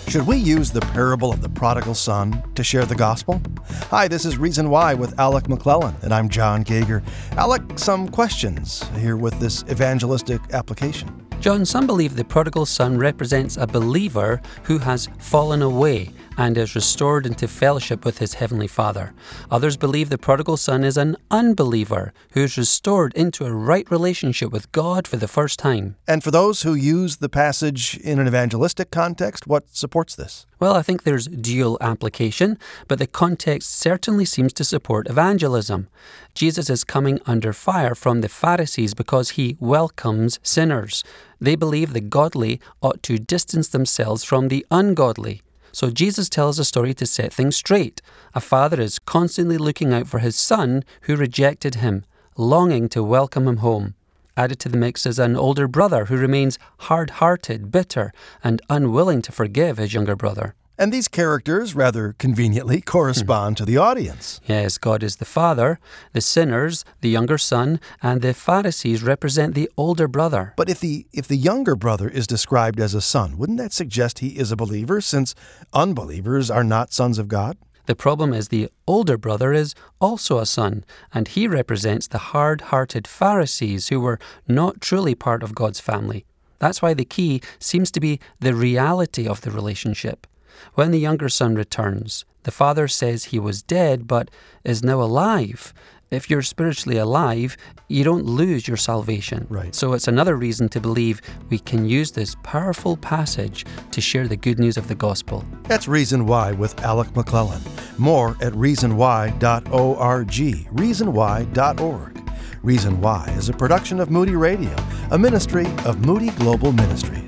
Should we use the parable of the prodigal son to share the gospel? Hi, this is Reason Why with Alec McClellan, and I'm John Gager. Alec, some questions here with this evangelistic application. John, some believe the prodigal son represents a believer who has fallen away and is restored into fellowship with his heavenly Father. Others believe the prodigal son is an unbeliever who is restored into a right relationship with God for the first time. And for those who use the passage in an evangelistic context, what supports this? Well, I think there's dual application, but the context certainly seems to support evangelism. Jesus is coming under fire from the Pharisees because he welcomes sinners. They believe the godly ought to distance themselves from the ungodly. So Jesus tells a story to set things straight. A father is constantly looking out for his son who rejected him, longing to welcome him home. Added to the mix is an older brother who remains hard-hearted, bitter, and unwilling to forgive his younger brother. And these characters, rather conveniently, correspond to the audience. Yes, God is the father, the sinners, the younger son, and the Pharisees represent the older brother. But if the younger brother is described as a son, wouldn't that suggest he is a believer, since unbelievers are not sons of God? The problem is the older brother is also a son, and he represents the hard-hearted Pharisees who were not truly part of God's family. That's why the key seems to be the reality of the relationship. When the younger son returns, the father says he was dead but is now alive. If you're spiritually alive, you don't lose your salvation. Right. So it's another reason to believe we can use this powerful passage to share the good news of the gospel. That's Reason Why with Alec McClellan. More at reasonwhy.org. Reasonwhy.org. Reason Why is a production of Moody Radio, a ministry of Moody Global Ministries.